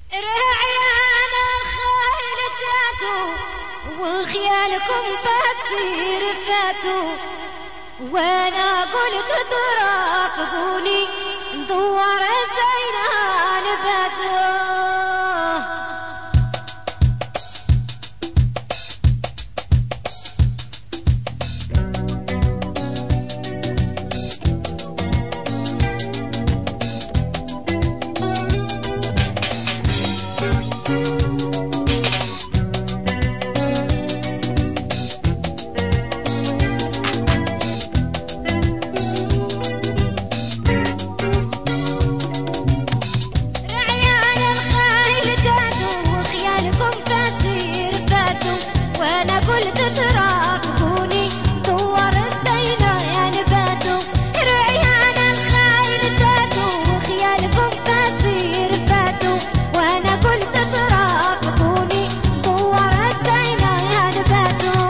رعيانا خيلتاتو وخيالكم بس رفاتو، وانا قلت ترافقوني ندور زينان باتو. وانا قلت ترافقوني دور الزينة يا نباتو، رعيان الخايل تاتو وخيالكم بصير فاتو، وانا قلت ترافقوني دور الزينة يا نباتو.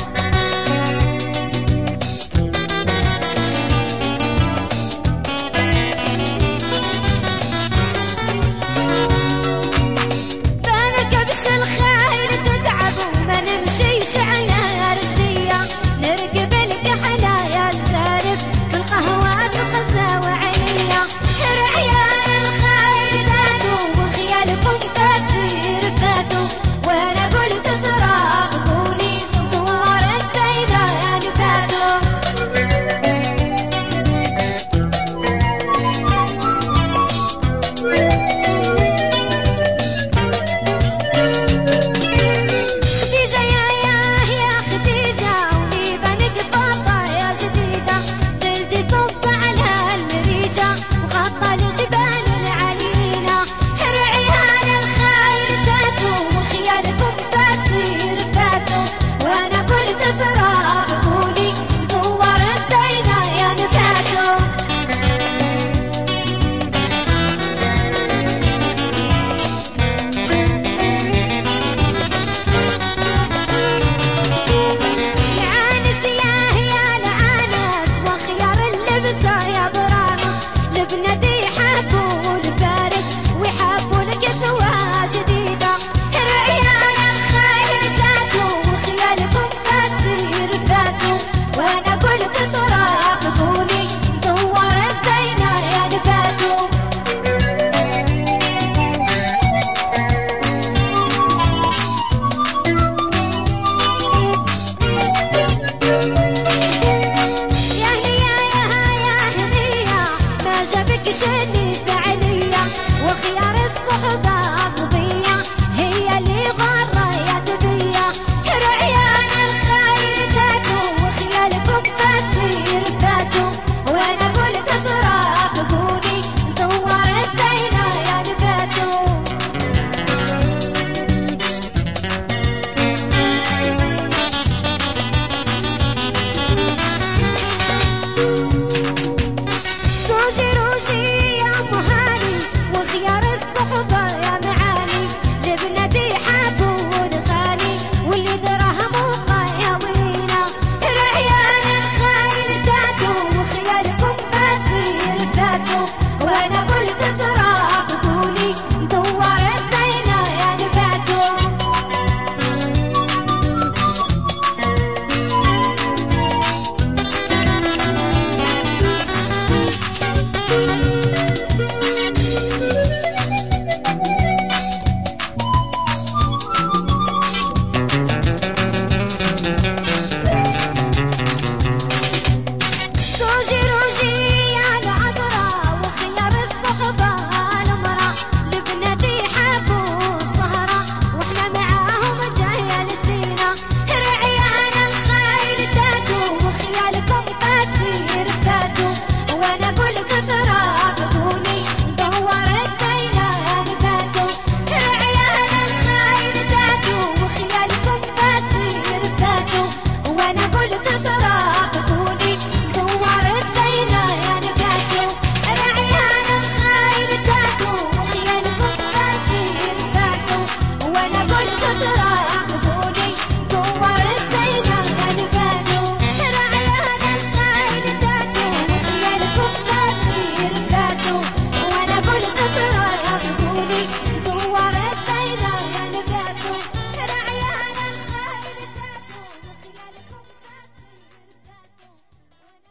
فنركبش الخايل تتعبوا ما نمشيش على رجليا، نركب الكحلة يا الزارف في القهوات القساوة عليا، رعيان الخايل تاتو وخيالكم بصير فاتو، وانا قلت ترافقوني ندور الزينة يا نباتو. ابنتي حبوا الفارس ويحبوا الكسوة جديدة، رعيان الخايل تاتو وخيالكم بصير فاتو، وانا قلت ترافقوني ندور الزينة يا نباتو. جابك شني فعليا وخيار الصحبة